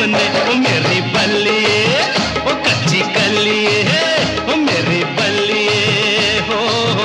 सामने, ओ मेरी बल्लिए, ओ कच्ची कलिए, ओ मेरी बल्लिए हो।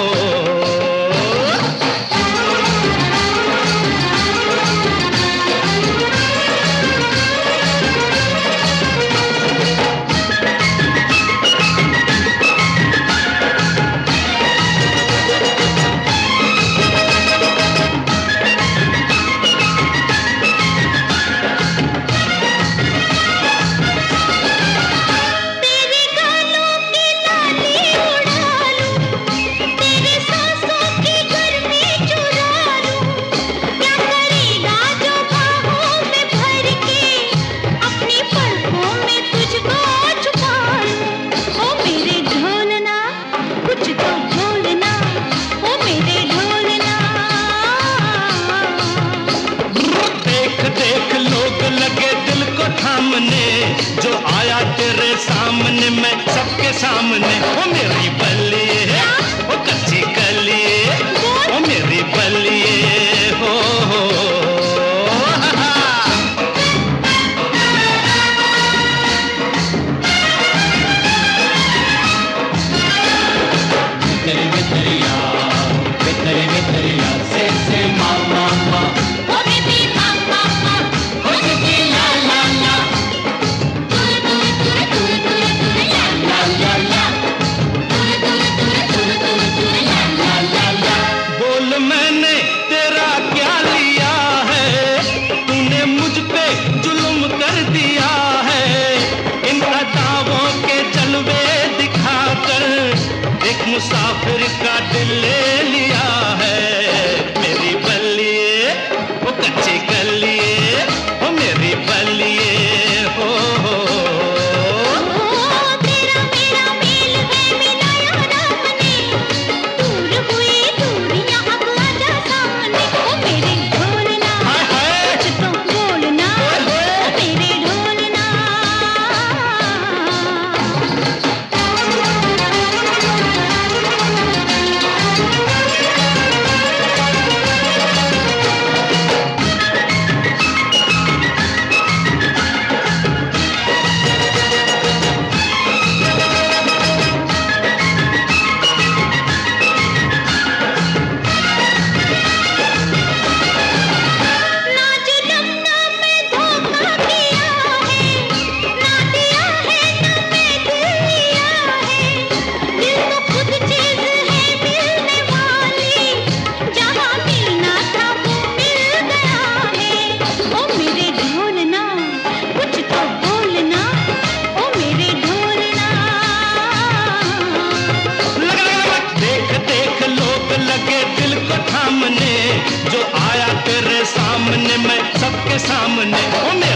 जो आया तेरे सामने, मैं सबके सामने, ओ मेरी बल्लिए, ओ कच्ची कलिए, ओ मेरी बल्लिए हो। से मामा मैंने तेरा क्या लिया है, तूने मुझ पे जुल्म कर दिया है। इन अदावों के जलवे दिखाकर एक मुसाफिर का दिल ले लिया है। मेरी बल्लिए, वो कच्ची कलिए, वो मेरी बल्लिए हो। जो आया तेरे सामने, मैं सबके सामने, ओ